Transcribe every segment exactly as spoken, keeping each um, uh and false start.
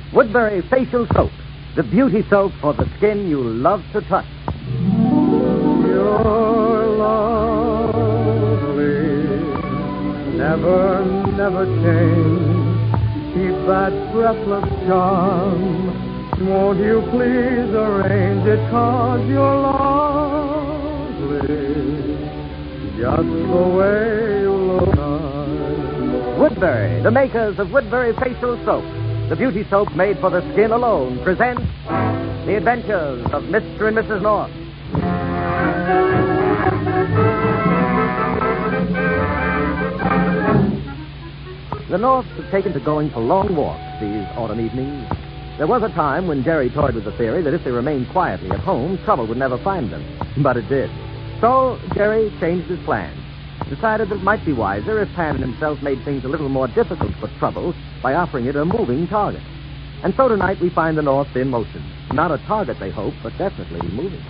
Woodbury Facial Soap, the beauty soap for the skin you love to touch. You're lovely, never, never change. Keep that breathless charm. Won't you please arrange it, 'cause you're lovely, just the way you look. Woodbury, the makers of Woodbury Facial Soap, the beauty soap made for the skin alone, presents The Adventures of Mister and Missus North. The Norths have taken to going for long walks these autumn evenings. There was a time when Jerry toyed with the theory that if they remained quietly at home, trouble would never find them. But it did. So Jerry changed his plans. Decided that it might be wiser if Pan and himself made things a little more difficult for trouble by offering it a moving target. And so tonight we find the North in motion. Not a target, they hope, but definitely moving.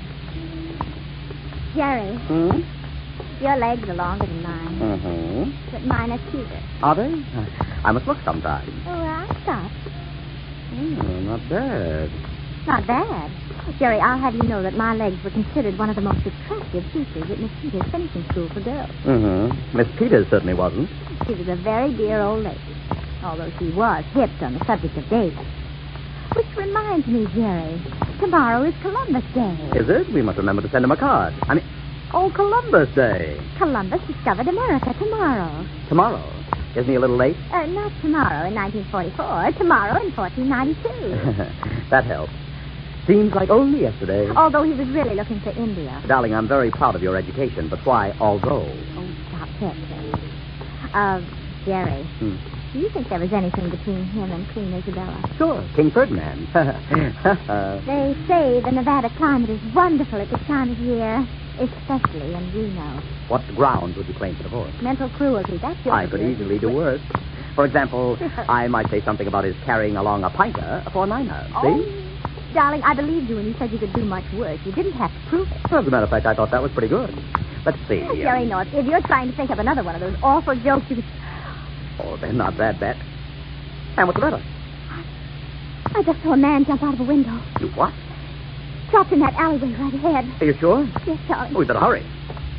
Jerry, Hmm? your legs are longer than mine, Mm-hmm. but mine are cuter. Are they? I must look sometime. Oh, I'll stop. Mm, not bad. Not bad. Jerry, I'll have you know that my legs were considered one of the most attractive features at Miss Peters' finishing school for girls. Mm-hmm. Miss Peters certainly wasn't. She was a very dear old lady, although she was hipped on the subject of dating. Which reminds me, Jerry, tomorrow is Columbus Day. Is it? We must remember to send him a card. I mean, oh, Columbus Day. Columbus discovered America tomorrow. Tomorrow. Isn't he a little late? Uh, not tomorrow in nineteen forty-four, tomorrow in fourteen ninety-two. That helps. Seems like only yesterday. Although he was really looking for India. Darling, I'm very proud of your education, but why although? Oh, stop it, Jerry. Uh, Jerry, Hmm. do you think there was anything between him and Queen Isabella? Sure, King Ferdinand. They say the Nevada climate is wonderful at this time of year, especially in Reno. What grounds would you claim for divorce? Mental cruelty, that's your I could easily do worse. For example, I might say something about his carrying along a pinter for a niner. Oh, See? darling, I believed you when you said you could do much worse. You didn't have to prove it. As a matter of fact, I thought that was pretty good. Let's see. Oh, Jerry North, if you're trying to think of another one of those awful jokes, you could... Oh, they're not that bad. And what's the matter? I just saw a man jump out of a window. You what? Dropped in that alleyway right ahead. Are you sure? Yes, darling. Oh, we better hurry.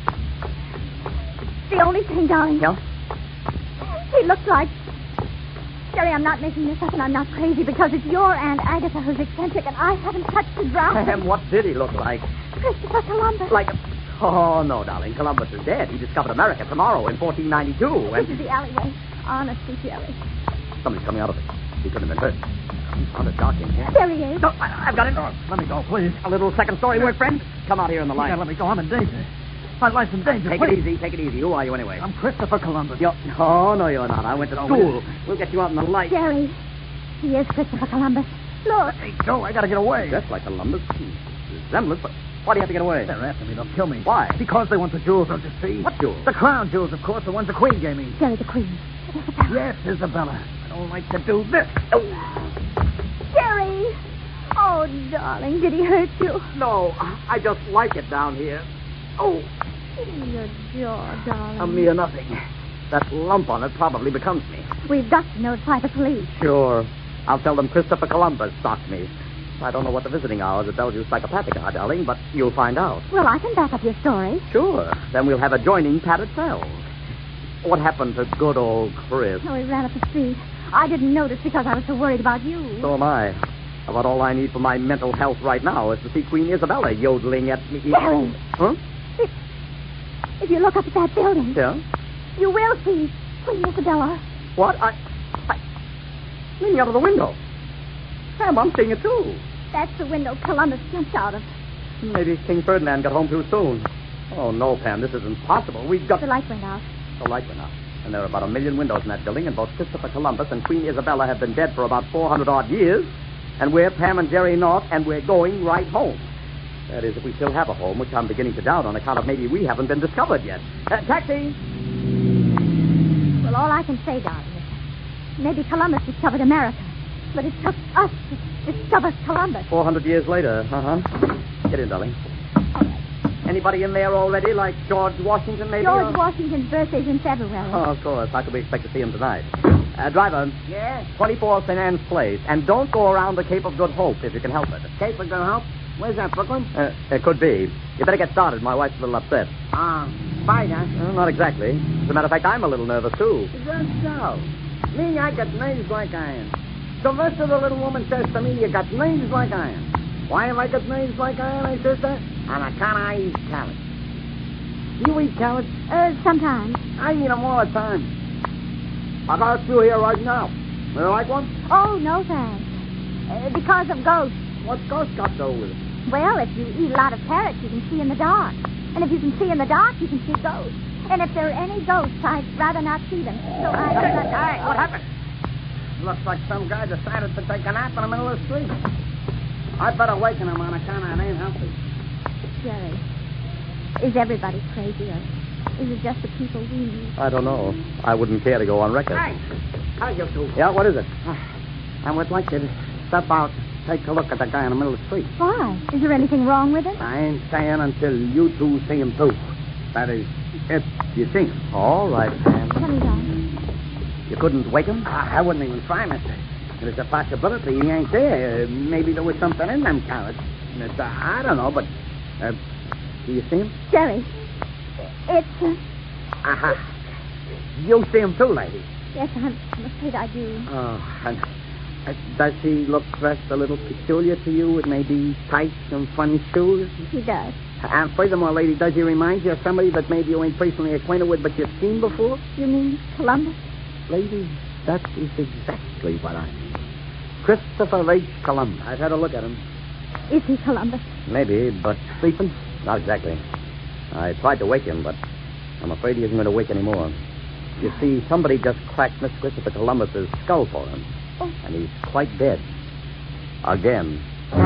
The only thing, darling. Yeah? He looked like... Jerry, I'm not making this up, and I'm not crazy, because it's your Aunt Agatha who's eccentric, and I haven't touched the ground. And what did he look like? Christopher Columbus. Like a... Oh, no, darling. Columbus is dead. He discovered America tomorrow in fourteen ninety-two. And... This is the alleyway. Honestly, Jerry. Somebody's coming out of it. He couldn't have been hurt. It's rather dark in here. There he is. No, I, I've got it. Let me go, please. A little second story work, friend? Come out here in the You light. gotta let me go. I'm in danger. My life's in danger. Take please. it easy. Take it easy. Who are you anyway? I'm Christopher Columbus. You're... Oh, no, you're not. I went to Oh, school. yes. We'll get you out in the light. Jerry, he is Christopher Columbus. Look. Hey, Joe, I gotta get away. Just like Columbus. Resemblance, but why do you have to get away? They're after me. They'll kill me. Why? Because they want the jewels, don't you see? What jewels? The crown jewels, of course. The ones the Queen gave me. Jerry, the Queen. Isabella. Yes, Isabella. I don't like to do this. Jerry. Oh, darling, did he hurt you? No, I just like it down here. Oh, Your jaw, darling. a mere nothing. That lump on it probably becomes me. We've got to notify the police. Sure. I'll tell them Christopher Columbus stalked me. I don't know what the visiting hours at Bellevue Psychopathic are, darling, but you'll find out. Well, I can back up your story. Sure. Then we'll have adjoining padded cells. What happened to good old Chris? Oh, he ran up the street. I didn't notice because I was so worried about you. So am I. About all I need for my mental health right now is to see Queen Isabella yodeling at me. Jerry. Huh? If, if you look up at that building, Yeah? you will see Queen Isabella. What? I... I... Leaning out of the window. Sam, I'm seeing it too. That's the window Columbus jumped out of. Maybe King Ferdinand got home too soon. Oh, no, Pam, this isn't possible. We've got... The light went out. The light went out. And there are about a million windows in that building, and both Christopher Columbus and Queen Isabella have been dead for about four hundred odd years. And we're Pam and Jerry North, and we're going right home. That is, if we still have a home, which I'm beginning to doubt on account of maybe we haven't been discovered yet. Uh, taxi! Well, all I can say, darling, is maybe Columbus discovered America. But it took us to discover Columbus. Four hundred years later, uh-huh. Get in, darling. Anybody in there already, like George Washington, maybe? George or... Washington's birthday's in February. Oh, of course. How could we expect to see him tonight? Uh, driver, Yeah? twenty-four Saint Anne's Place. And don't go around the Cape of Good Hope if you can help it. Cape of Good Hope? Where's that, Brooklyn? Uh, it could be. You better get started. My wife's a little upset. Ah, uh, fight, huh? Well, not exactly. As a matter of fact, I'm a little nervous, too. Is that so? Me, I got nerves like iron. Sylvester, the little woman, says to me, you got nerves like iron. Why have I got nerves like iron, I says that? On account I eat carrots. You eat carrots? Uh, sometimes. I eat them all the time. I got a few here right now. Would you like one? Oh, no thanks. Uh, because of ghosts. What's ghost got to do with it? Well, if you eat a lot of carrots, you can see in the dark. And if you can see in the dark, you can see ghosts. And if there are any ghosts, I'd rather not see them. So I... Hey, what happened? Looks like some guy decided to take a nap in the middle of the street. I'd better waken him on account of it ain't healthy. Jerry, is everybody crazy, or is it just the people we meet? I don't know. I wouldn't care to go on record. Hey, how you do? Yeah, what is it? I would like to step out, take a look at the guy in the middle of the street. Why? Is there anything wrong with him? I ain't saying until you two see him, too. That is, if you see him. All right, Sam. Tell me that. You couldn't wake him? I, I wouldn't even try, mister. There's a possibility he ain't there. Uh, maybe there was something in them carrots. It's, uh, I don't know, but... Uh, do you see him? Jerry, it's... Uh... Uh-huh. You see him, too, lady. Yes, I'm, I'm afraid I do. Oh, and... Uh, does he look dressed a little peculiar to you with maybe tights and funny shoes? He does. And furthermore, lady, does he remind you of somebody that maybe you ain't personally acquainted with but you've seen before? You mean Columbus? Lady, that is exactly what I mean. Christopher H. Columbus. I've had a look at him. Is he Columbus? Maybe, but Sleeping? not exactly. I tried to wake him, but I'm afraid he isn't going to wake anymore. You see, somebody just cracked Miss Christopher Columbus's skull for him. Oh. And he's quite dead. Again.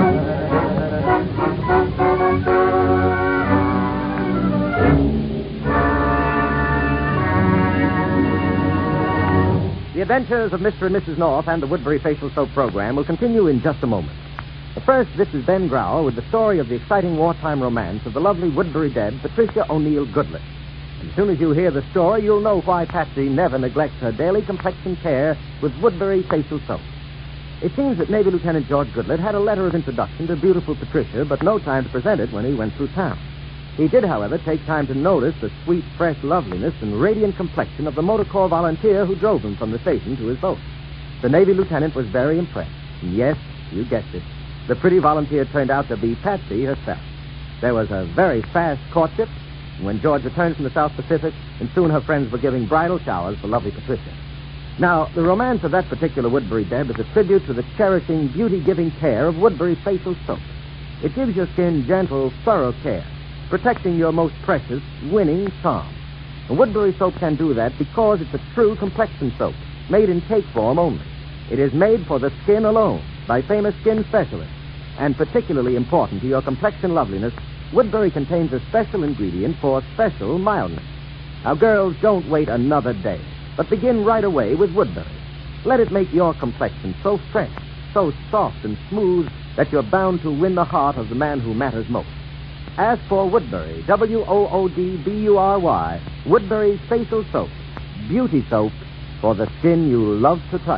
The adventures of Mister and Missus North and the Woodbury Facial Soap program will continue in just a moment. But first, this is Ben Grauer with the story of the exciting wartime romance of the lovely Woodbury dead Patricia O'Neill Goodlett. And as soon as you hear the story, you'll know why Patsy never neglects her daily complexion care with Woodbury Facial Soap. It seems that Navy Lieutenant George Goodlett had a letter of introduction to beautiful Patricia, but no time to present it when he went through town. He did, however, take time to notice the sweet, fresh loveliness and radiant complexion of the motor corps volunteer who drove him from the station to his boat. The Navy lieutenant was very impressed. And yes, you guessed it. The pretty volunteer turned out to be Patsy herself. There was a very fast courtship, and when George returned from the South Pacific, and soon her friends were giving bridal showers for lovely Patricia. Now, the romance of that particular Woodbury deb is a tribute to the cherishing, beauty-giving care of Woodbury Facial Soap. It gives your skin gentle, thorough care, protecting your most precious, winning charm. The Woodbury soap can do that because it's a true complexion soap, made in cake form only. It is made for the skin alone by famous skin specialists. And particularly important to your complexion loveliness, Woodbury contains a special ingredient for special mildness. Now, girls, don't wait another day, but begin right away with Woodbury. Let it make your complexion so fresh, so soft and smooth that you're bound to win the heart of the man who matters most. Ask for Woodbury, W O O D B U R Y, Woodbury Facial Soap, beauty soap for the skin you love to touch.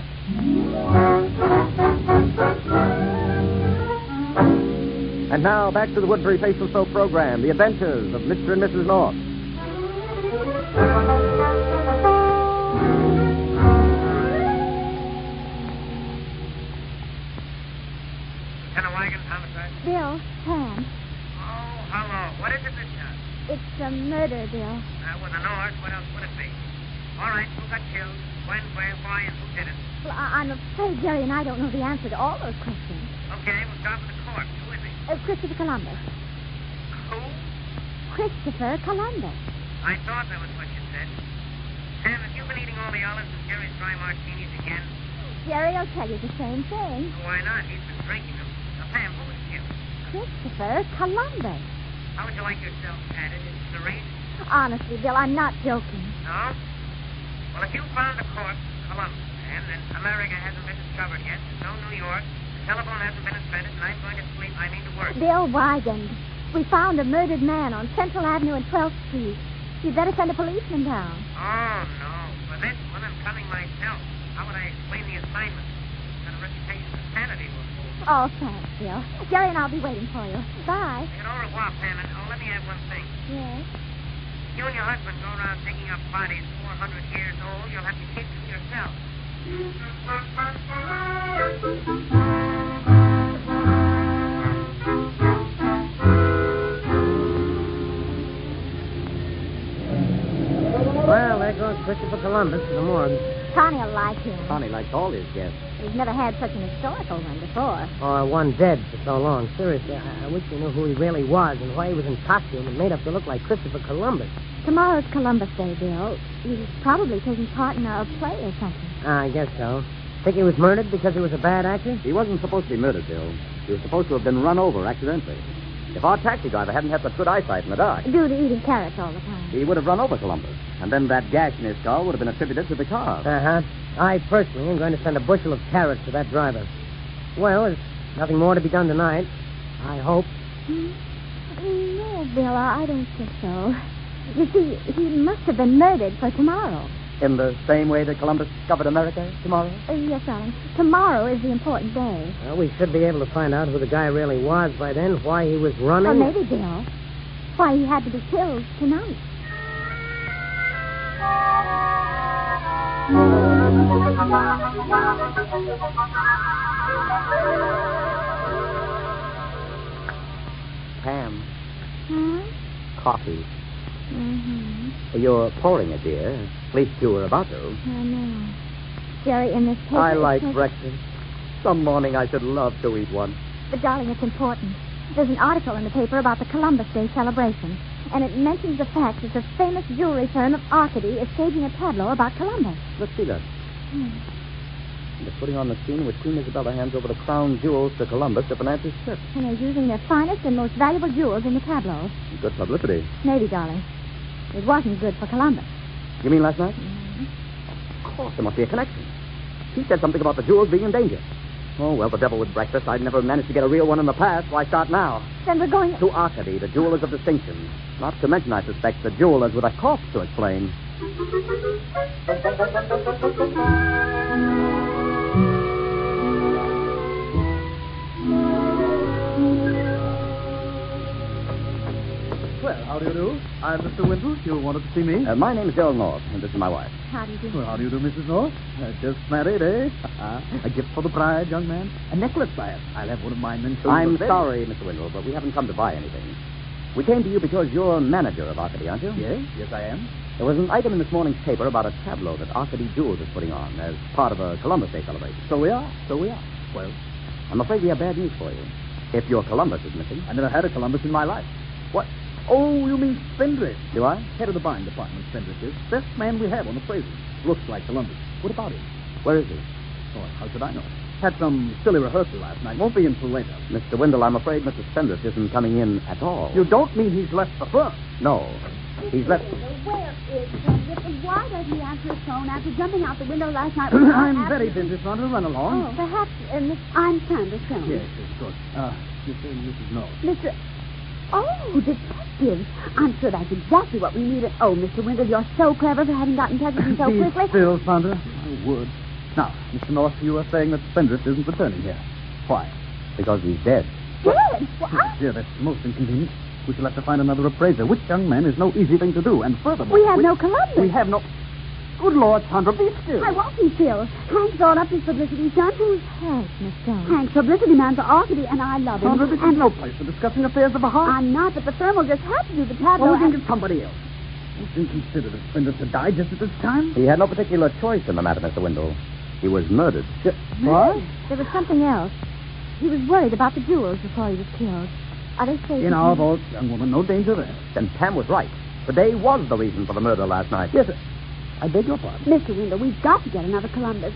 And now, back to the Woodbury Facial Soap program, The Adventures of Mister and Missus North. Kennewagon, homicide? Bill, Sam. Oh, hello. What is it this time? It's a murder, Bill. Uh, with the North, what else would it be? All right, who got killed? When, where, why, and who did it? Well, I- I'm afraid Jerry and I don't know the answer to all those questions. Okay, we'll start with the corpse. Who is he? Uh, Christopher Columbus. Who? Christopher Columbus. I thought that was what you said. Sam, have you been eating all the olives and Jerry's dry martinis again? Jerry will tell you the same thing. Why not? He's been drinking them. Now, Sam, who was killed? Christopher Columbus. How would you like yourself patted? Is it the race? Honestly, Bill, I'm not joking. No? Well, if you found the corpse of Columbus, Sam, then America hasn't been discovered yet. There's no New York. The telephone hasn't been invented, and I'm going to sleep. I mean to work. Bill Wygand. We found a murdered man on Central Avenue and twelfth Street. You'd better send a policeman down. Oh, no. For this one, I'm coming myself. How how would I explain the assignment? Got a reputation for sanity to uphold. Oh, thanks, Bill. Jerry and I'll be waiting for you. Bye. Au revoir, Pam, and oh, let me add one thing. Yes? You and your husband go around digging up bodies four hundred years old, you'll have to keep them yourself. Well, there goes Christopher Columbus in the morgue. Connie will like him. Connie likes all his guests. He's never had such an historical one before. Or one dead for so long. Seriously, I, I wish you knew who he really was and why he was in costume and made up to look like Christopher Columbus. Tomorrow's Columbus Day, Bill. He's probably taking part in a play or something. Ah, I guess so. Think he was murdered because he was a bad actor? He wasn't supposed to be murdered, Bill. He was supposed to have been run over accidentally. If our taxi driver hadn't had such good eyesight in the dark, Due to eating carrots all the time. he would have run over Columbus. And then that gash in his skull would have been attributed to the car. Uh-huh. I personally am going to send a bushel of carrots to that driver. Well, there's nothing more to be done tonight. I hope. Hmm? No, Bill, I don't think so. You see, he must have been murdered for tomorrow. In the same way that Columbus discovered America tomorrow? Uh, yes, darling. Tomorrow is the important day. Well, we should be able to find out who the guy really was by then, why he was running. Or maybe, Bill, why he had to be killed tonight. Pam, Hmm? coffee. Mm-hmm. You're pouring it, dear. At least you were about to. I know. Jerry, in this paper... I it like says- breakfast. Some morning I should love to eat one. But, darling, it's important. There's an article in the paper about the Columbus Day celebration, and it mentions the fact that the famous jewelry firm of Arcady is staging a tableau about Columbus. Let's see that. Hmm. They're putting on the scene in which Queen Isabella hands over the crown jewels to Columbus to finance his trip. And they're using their finest and most valuable jewels in the tableau. Good publicity. Maybe, darling. It wasn't good for Columbus. You mean last night? Mm-hmm. Of course, there must be a connection. He said something about the jewels being in danger. Oh, well, the devil with breakfast. I'd never managed to get a real one in the past. Why start now? Then we're going... To Arcady, the jewelers of distinction. Not to mention, I suspect, the jewelers with a corpse to explain. Well, how do you do? I'm Mister Winters. You wanted to see me? Uh, my name's Gerald North, and this is my wife. How do you do? Well, how do you do, Missus North? Uh, just married, eh? A gift for the bride, young man. A necklace, perhaps. I'll have one of mine then. I'm sorry, Mister Windle, but we haven't come to buy anything. We came to you because you're manager of Arcady, aren't you? Yes, yes, I am. There was an item in this morning's paper about a tableau that Arcady Jewels is putting on as part of a Columbus Day celebration. So we are. So we are. Well, I'm afraid we have bad news for you. If your Columbus is missing... I never had a Columbus in my life. What? Oh, you mean Spindrift? Do I? Head of the buying department, Spindrift is. Best man we have on the praises. Looks like Columbus. What about him? Where is he? Oh, how should I know? Had some silly rehearsal last night. Won't be until later. Mister Windle, I'm afraid Mister Spindrift isn't coming in at all. You don't mean he's left the firm? No. He's left... Where is Spindrift, and why doesn't he answer his phone after jumping out the window last night? I'm very busy, son. Run along. Oh, perhaps uh, Miss... I'm Sandra Stone. Yes, yes, good. Uh, Mister Missus North. Mister... Oh, detective. I'm sure that's exactly what we needed. Oh, Mister Winther, you're so clever for having gotten in touch with me so Be quickly. still, Sandra. My word. Now, Mister North, you were saying that Spindrift isn't returning here. Why? Because he's dead. Dead? What? Dear, that's most inconvenient. We shall have to find another appraiser, which, young man, is no easy thing to do. And furthermore... We have no Columbus. We have no... Good Lord, Sandra, be still. I won't be still. Hank's all up his publicity stunt. Who's Hank, Miss Stone? Hank's publicity man for Arcady, and I love him. Sandra, this and is no place for discussing affairs of the heart. I'm not, but the firm will just have to do the tableau. Oh, and... think it's somebody else. It's inconsiderate of Spindrift to die just at this time. He had no particular choice in the matter, Mister Windle. He was murdered. What? There was something else. He was worried about the jewels before he was killed. Are they safe? In our vault, young woman, no danger there. Then Pam was right. The day was the reason for the murder last night. Yes, sir. I beg your pardon. Mister Windle, we've got to get another Columbus.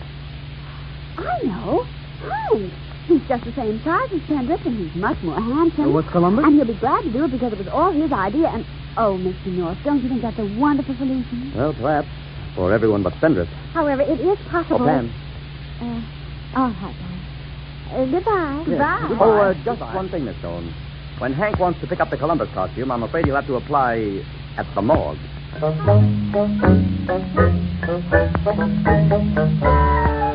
I know. Hank. He's just the same size as Spindrift, and he's much more handsome. Oh, what's Columbus? And he'll be glad to do it because it was all his idea. And, oh, Mister North, don't you think that's a wonderful solution? Well, perhaps. For everyone but Spindrift. However, it is possible. Oh, Pam. Uh, all right, darling. Uh, goodbye. Yes. Oh, uh, just Goodbye. One thing, Miss Stone. When Hank wants to pick up the Columbus costume, I'm afraid he'll have to apply at the morgue.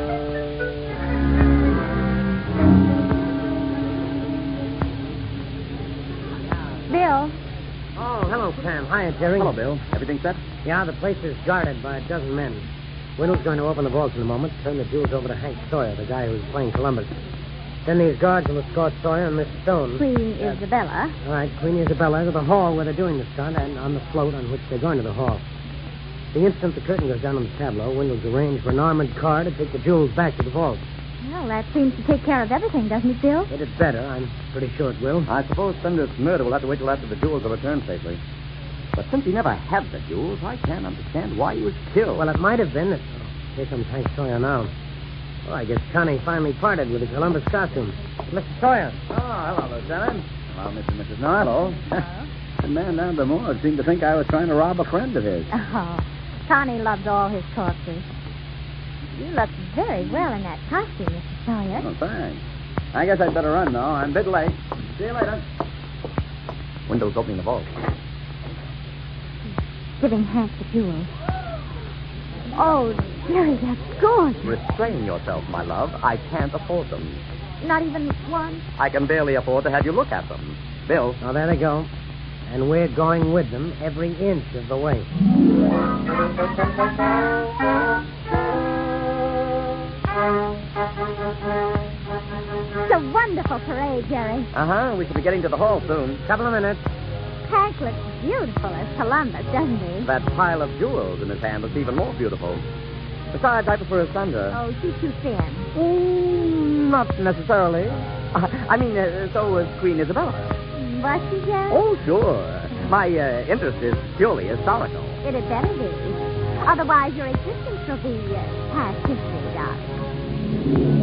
Hiya, Jerry. Hello, Bill. Everything set? Yeah, the place is guarded by a dozen men. Wendell's going to open the vaults in a moment, turn the jewels over to Hank Sawyer, the guy who's playing Columbus. Then these guards will escort Sawyer and Miss Stone. Queen Isabella. All right, Queen Isabella to the hall where they're doing the stunt and on the float on which they're going to the hall. The instant the curtain goes down on the tableau, Wendell's arranged for an armored car to take the jewels back to the vault. Well, that seems to take care of everything, doesn't it, Bill? But it's better. I'm pretty sure it will. I suppose Spindrift's murder will have to wait till after the jewels are returned safely. But since he never had the jewels, I can't understand why he was killed. Well, it might have been that... Oh, here comes Hank Sawyer now. Well, I guess Connie finally parted with the Columbus costume. Mister Sawyer. Oh, hello, Lieutenant. Hello, Mister and Missus North. Hello. The man down the morgue seemed to think I was trying to rob a friend of his. Oh, Connie loves all his corpses. You look very well in that costume, Mister Sawyer. Oh, thanks. I guess I'd better run, though. I'm a bit late. See you later. Window's opening the vault. Giving Hank the jewels. Oh, Jerry, that's gorgeous. Restrain yourself, my love. I can't afford them. Not even one? I can barely afford to have you look at them. Bill. Oh, there they go. And we're going with them every inch of the way. It's a wonderful parade, Jerry. Uh-huh. We should be getting to the hall soon. Couple of minutes. Hank looks beautiful as Columbus, doesn't he? That pile of jewels in his hand looks even more beautiful. Besides, I prefer Sandra. Oh, she's too thin. Mm, not necessarily. Uh, I mean, uh, so was Queen Isabella. Was she, Jerry? Oh, sure. My uh, interest is purely historical. It had better be. Otherwise, your existence will be uh, past history, darling.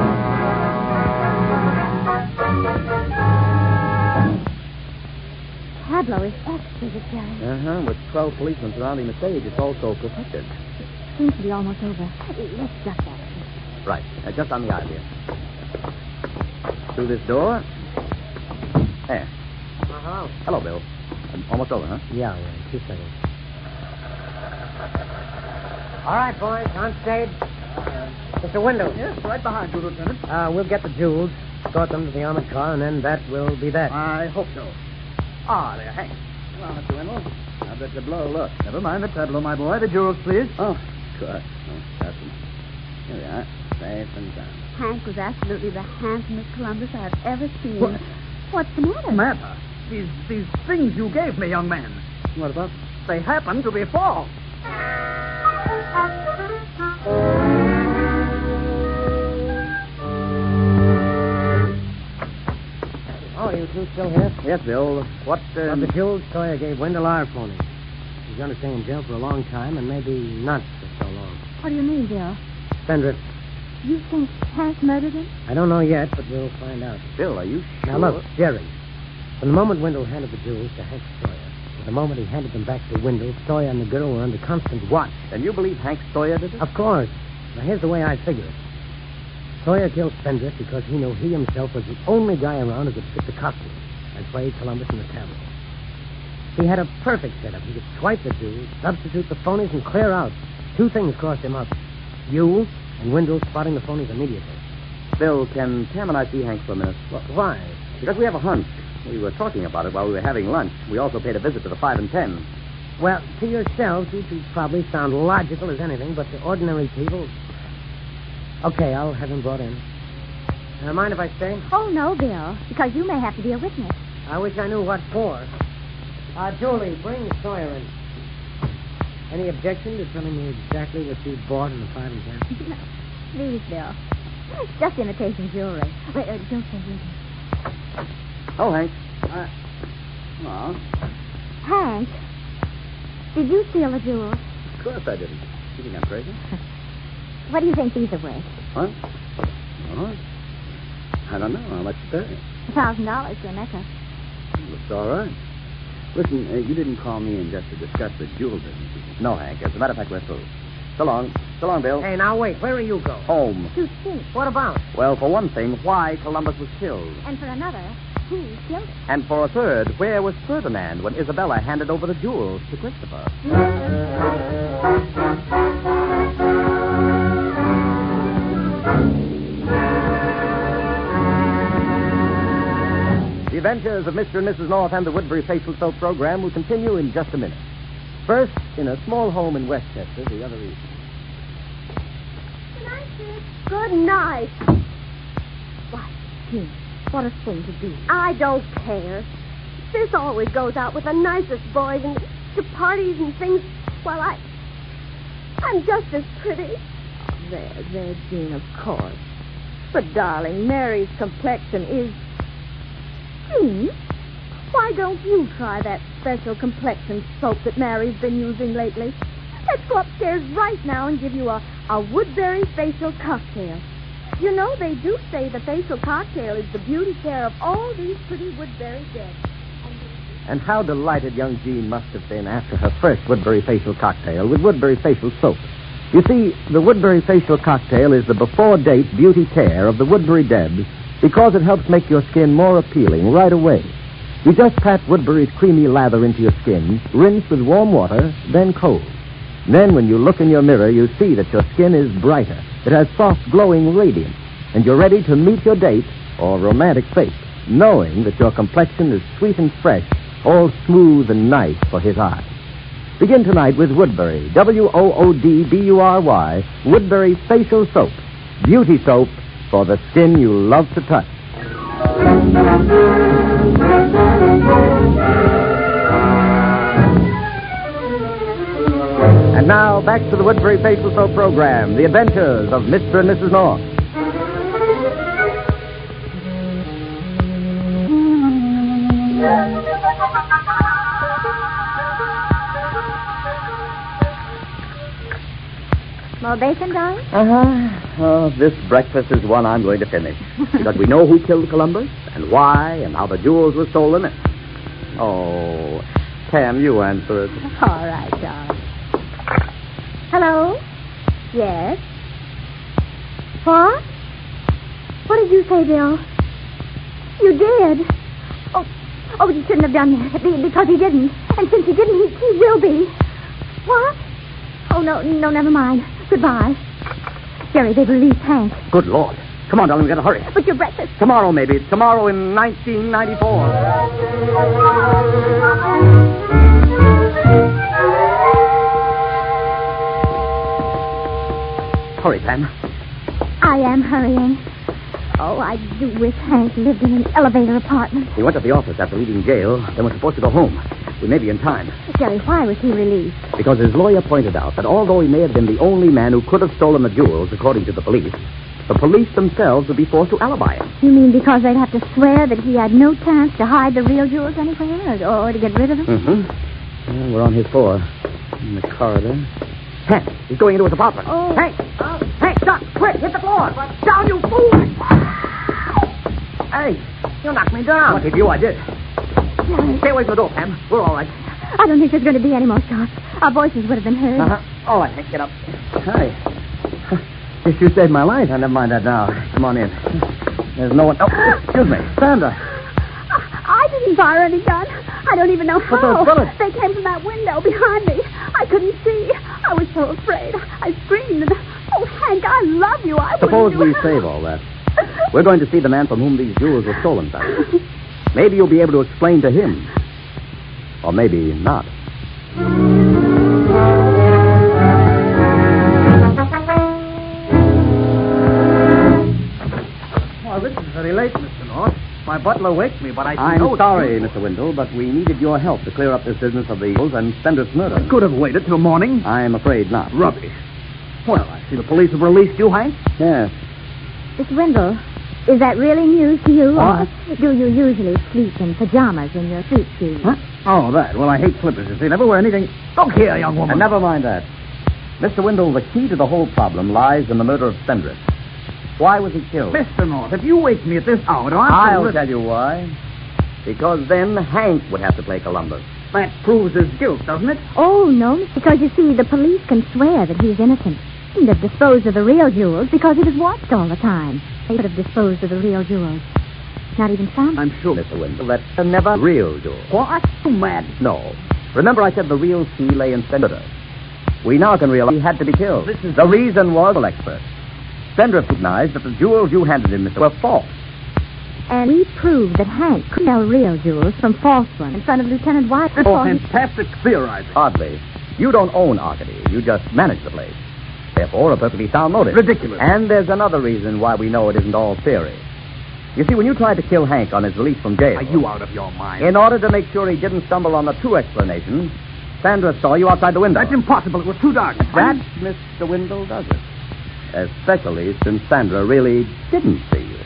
Tableau is exquisite, Jerry. Uh-huh. With twelve policemen surrounding the stage, it's all so perfected. Seems to be almost over. Let's duck that. Right. Uh, just on the aisle here. Through this door. There. Uh-huh. Hello, Bill. Um, almost over, huh? Yeah, yeah. Two seconds. All right, boys. On stage. Uh, Mister Wendell. Yes, right behind you, Lieutenant. Uh, we'll get the jewels, escort them to the armored car, and then that will be that. I hope so. Ah, there, Hank. Come on, Mister Wendell. I bet the blow. Look. Never mind the tableau, my boy. The jewels, please. Oh, good. Oh, that's them. Here we are. Safe and sound. Hank was absolutely the handsomest Columbus I've ever seen. What? What's the matter? Matter? These, these things you gave me, young man. What about? They happen to be false. Oh, you two still here? Yes, Bill. What, Well, um... the jewels Sawyer gave Wendell are phony. He's going to stay in jail for a long time, and maybe not for so long. What do you mean, Bill? Spendrift, You think Hank murdered him? I don't know yet, but we'll find out. Bill, are you sure? Now, look, Jerry. From the moment Wendell handed the jewels to Hank Sawyer, to the moment he handed them back to Wendell, Sawyer and the girl were under constant watch. And you believe Hank Sawyer did it? Of course. Now, here's the way I figure it. Sawyer killed Spendrift because he knew he himself was the only guy around who could fit the costume and play Columbus in the tableau. He had a perfect setup. He could swipe the jewels, substitute the phonies, and clear out. Two things crossed him up. You and Wendell spotting the phonies immediately. Bill, can Tam and I see Hank for a minute? Well, why? Because we have a hunch. We were talking about it while we were having lunch. We also paid a visit to the five and ten. Well, to yourselves, you two probably sound logical as anything, but to ordinary people... Okay, I'll have him brought in. Uh, mind if I stay? Oh, no, Bill, because you may have to be a witness. I wish I knew what for. Uh, Julie, bring Sawyer in. Any objection to telling me exactly what you bought in the five and ten? Please, Bill. It's just imitation jewelry. Wait, uh, don't say anything. Oh, Hank. Uh, well, Hank, did you steal the jewels? of course I didn't. You think I'm crazy? What do you think these are worth? What? Oh, I don't know. How much to pay? A thousand dollars for a necklace. Looks all right. Listen, uh, you didn't call me in just to discuss the jewel business. No, Hank. As a matter of fact, we're through. So long. So long, Bill. Hey, now wait. Where are you going? Home. To think. What about? Well, for one thing, why Columbus was killed. And for another, who killed him? And for a third, where was Ferdinand when Isabella handed over the jewels to Christopher? See adventures of Mister and Missus North and the Woodbury Facial Soap program will continue in just a minute. First, in a small home in Westchester the other evening. Good night, Sid. Good night. Why, Jim, what a thing to do. I don't care. Sis always goes out with the nicest boys and to parties and things while I... I'm just as pretty. Oh, there, there, Jean, of course. But, darling, Mary's complexion is... Jean, why don't you try that special complexion soap that Mary's been using lately? Let's go upstairs right now and give you a, a Woodbury facial cocktail. You know, they do say the facial cocktail is the beauty care of all these pretty Woodbury dead. And how delighted young Jean must have been after her first Woodbury facial cocktail with Woodbury facial soap. You see, the Woodbury facial cocktail is the before-date beauty care of the Woodbury Debs because it helps make your skin more appealing right away. You just pat Woodbury's creamy lather into your skin, rinse with warm water, then cold. Then when you look in your mirror, you see that your skin is brighter. It has soft, glowing radiance, and you're ready to meet your date or romantic fate, knowing that your complexion is sweet and fresh, all smooth and nice for his eyes. Begin tonight with Woodbury, W O O D B U R Y, Woodbury Facial Soap. Beauty soap for the skin you love to touch. And now, back to the Woodbury Facial Soap program, The Adventures of Mister and Missus North. More bacon, darling? Uh-huh. Oh, this breakfast is one I'm going to finish. Because we know who killed Columbus, and why, and how the jewels were stolen. Oh, Tam, you answer it. All right, darling. Hello? Yes? What? What did you say, Bill? You did? Oh, oh, but you shouldn't have done that, be- because he didn't. And since he didn't, he, he will be. What? Oh, no, no, never mind. Goodbye. Jerry, they've released Hank. Good Lord. Come on, darling, we've got to hurry. But your breakfast... Tomorrow, maybe. Tomorrow in nineteen ninety-four. Hurry, Pam. I am hurrying. Oh, I do wish Hank lived in an elevator apartment. He went to the office after leaving jail, then was supposed to go home. We may be in time. Jerry, why was he released? Because his lawyer pointed out that although he may have been the only man who could have stolen the jewels, according to the police, the police themselves would be forced to alibi him. You mean because they'd have to swear that he had no chance to hide the real jewels anywhere, or, or to get rid of them? Mm-hmm. Well, we're on his floor. In the corridor. Hank, he's going into his apartment. Oh. Hank! Oh. Hank, stop! Quick, hit the floor! Down, you fool! Hey, you knocked me down. Lucky for you, I did. Jerry. Stay away from the door, Pam. We're all right. I don't think there's going to be any more shots. Our voices would have been heard. Uh-huh. All right, Hank, get up. Hi. Guess you saved my life. Oh, never mind that now. Come on in. There's no one... Oh, excuse me. Sandra. I didn't fire any gun. I don't even know how. But those bullets... They came from that window behind me. I couldn't see. I was so afraid. I screamed and... Oh, Hank, I love you. I Suppose wouldn't we do... save all that. We're going to see the man from whom these jewels were stolen, Sandra. Maybe you'll be able to explain to him. Or maybe not. Well, this is very late, Mister North. My butler waked me, but I... I'm know sorry, Mister Windle, but we needed your help to clear up this business of the jewels and Spendrift's murder. Could have waited till morning. I'm afraid not. Rubbish. Well, I see the police have released you, Hank. Yes. Miss Windle, is that really news to you? What? Or do you usually sleep in pajamas in your suit shoes? Huh? Oh, that. Well, I hate slippers, you see. Never wear anything... Look here, young woman. And never mind that. Mister Windle, the key to the whole problem lies in the murder of Spendrift. Why was he killed? Mister North, if you wake me at this hour, do I... I'll tell you why. Because then Hank would have to play Columbus. That proves his guilt, doesn't it? Oh, no, because you see, the police can swear that he's innocent. He'd have disposed of the real jewels because he was watched all the time. They could have disposed of the real jewels. Not even some. I'm sure, Mister Windle, that they're never real jewels. What? You mad? No. Remember I said the real key lay in Spendrift. We now can realize he had to be killed. This is... The reason was, well, expert. Spendrift recognized that the jewels you handed him, Mister were false. And we proved that Hank could tell real jewels from false ones in front of Lieutenant White. Oh, fantastic theorizing. Hardly. You don't own Arcady. You just manage the place. Therefore, a perfectly sound motive. Ridiculous. And there's another reason why we know it isn't all theory. You see, when you tried to kill Hank on his release from jail... Are you out of your mind? In order to make sure he didn't stumble on the true explanation, Sandra saw you outside the window. That's impossible. It was too dark. That, Mister Windle, does it. Especially since Sandra really didn't see you.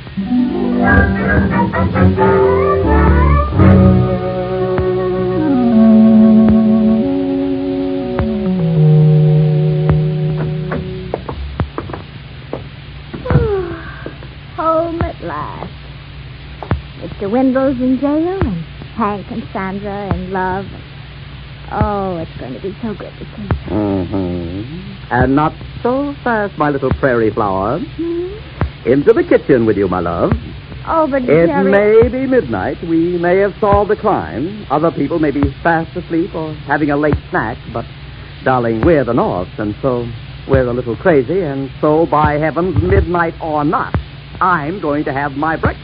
Home at last. Mister Windle's in jail, and Hank and Sandra in love. Oh, it's going to be so good to see. Mm-hmm. And not so fast, my little prairie flower. Hmm? Into the kitchen with you, my love. Oh, but It Jerry... may be midnight. We may have solved the crime. Other people may be fast asleep or having a late snack. But, darling, we're the North, and so we're a little crazy. And so, by heavens, midnight or not, I'm going to have my breakfast.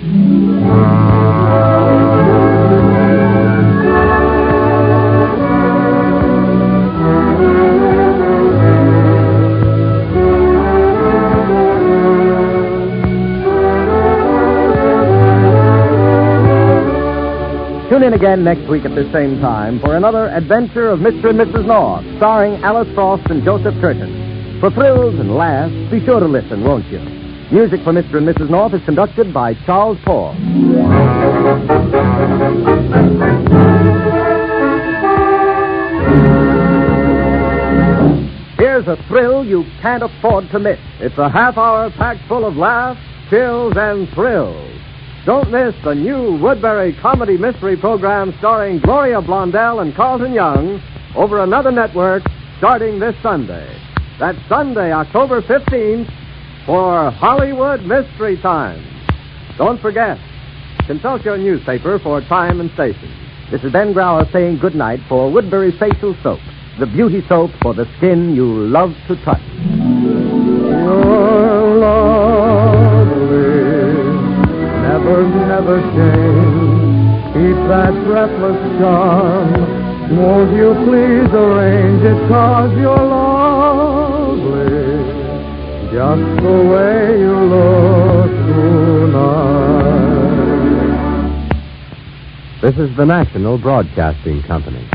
Tune in again next week at the same time for another adventure of Mister and Missus North, starring Alice Frost and Joseph Curtin. For thrills and laughs, be sure to listen, won't you? Music for Mister and Missus North is conducted by Charles Paul. Here's a thrill you can't afford to miss. It's a half hour packed full of laughs, chills, and thrills. Don't miss the new Woodbury comedy mystery program starring Gloria Blondell and Carlton Young over another network starting this Sunday. That's Sunday, October fifteenth, for Hollywood Mystery Time. Don't forget, consult your newspaper for time and station. This is Ben Grauer saying goodnight for Woodbury Facial Soap, the beauty soap for the skin you love to touch. You're lovely. Never, never change. Keep that breathless charm. Won't you please arrange it, 'cause you're lovely, just the way you look tonight. This is the National Broadcasting Company.